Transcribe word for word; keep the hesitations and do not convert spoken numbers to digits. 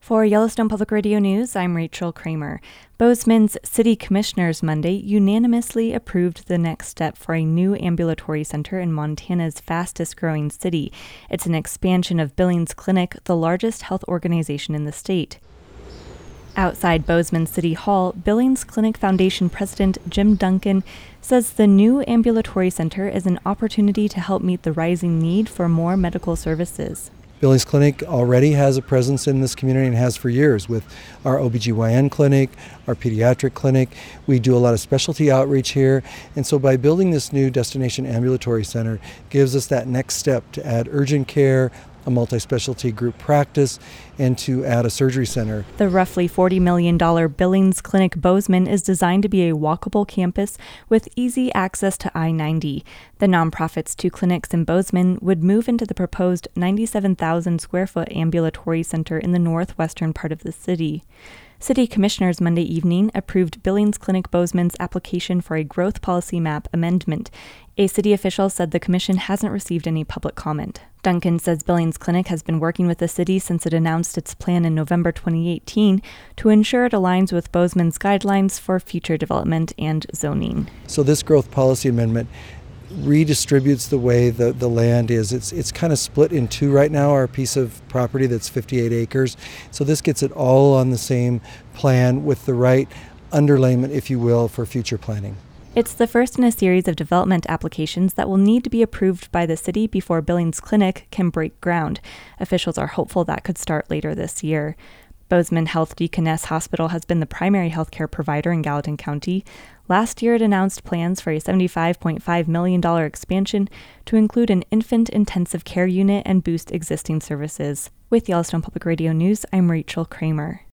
For Yellowstone Public Radio News, I'm Rachel Kramer. Bozeman's City Commissioners Monday unanimously approved the next step for a new ambulatory center in Montana's fastest-growing city. It's an expansion of Billings Clinic, the largest health organization in the state. Outside Bozeman City Hall, Billings Clinic Foundation President Jim Duncan says the new ambulatory center is an opportunity to help meet the rising need for more medical services. Billings Clinic already has a presence in this community and has for years with our O B G Y N clinic, our pediatric clinic. We do a lot of specialty outreach here, and so by building this new destination ambulatory center gives us that next step to add urgent care, a multi-specialty group practice, and to add a surgery center. The roughly forty million dollars Billings Clinic Bozeman is designed to be a walkable campus with easy access to I ninety. The nonprofit's two clinics in Bozeman would move into the proposed ninety-seven thousand square foot ambulatory center in the northwestern part of the city. City Commissioners Monday evening approved Billings Clinic Bozeman's application for a growth policy map amendment. A city official said the commission hasn't received any public comment. Duncan says Billings Clinic has been working with the city since it announced its plan in November twenty eighteen to ensure it aligns with Bozeman's guidelines for future development and zoning. So this growth policy amendment redistributes the way the, the land is. It's it's kind of split in two right now, our piece of property that's fifty-eight acres. So this gets it all on the same plan with the right underlayment, if you will, for future planning. It's the first in a series of development applications that will need to be approved by the city before Billings Clinic can break ground. Officials are hopeful that could start later this year. Bozeman Health Deaconess Hospital has been the primary healthcare provider in Gallatin County. Last year, it announced plans for a seventy-five point five million dollars expansion to include an infant intensive care unit and boost existing services. With Yellowstone Public Radio News, I'm Rachel Kramer.